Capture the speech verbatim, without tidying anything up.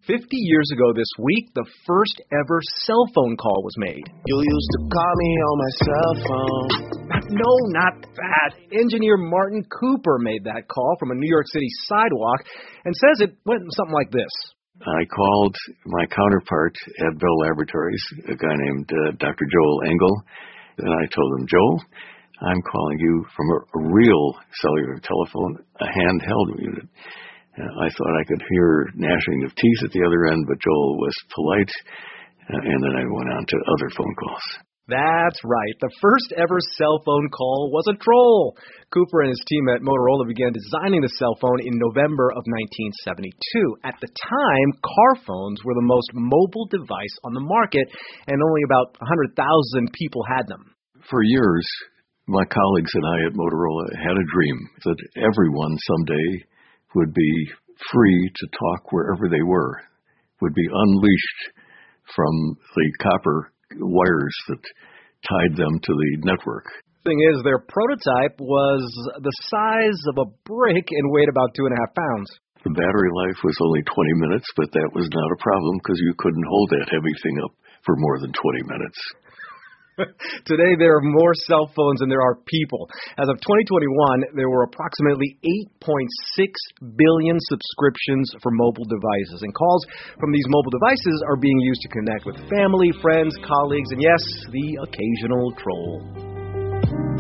fifty years ago this week, the first ever cell phone call was made. You used to call me on my cell phone. No, not that. Engineer Martin Cooper made that call from a New York City sidewalk and says it went something like this. I called my counterpart at Bell Laboratories, a guy named uh, Doctor Joel Engel, and I told him, Joel, I'm calling you from a, a real cellular telephone, a handheld unit. Uh, I thought I could hear gnashing of teeth at the other end, but Joel was polite, uh, and then I went on to other phone calls. That's right. The first ever cell phone call was a troll. Cooper and his team at Motorola began designing the cell phone in November of nineteen seventy-two. At the time, car phones were the most mobile device on the market, and only about one hundred thousand people had them. For years, my colleagues and I at Motorola had a dream that everyone someday would be free to talk wherever they were, would be unleashed from the copper wires that tied them to the network. Thing is, their prototype was the size of a brick and weighed about two and a half pounds. The battery life was only twenty minutes, but that was not a problem because you couldn't hold that heavy thing up for more than twenty minutes. Today, there are more cell phones than there are people. As of twenty twenty-one, there were approximately eight point six billion subscriptions for mobile devices. And calls from these mobile devices are being used to connect with family, friends, colleagues, and yes, the occasional troll.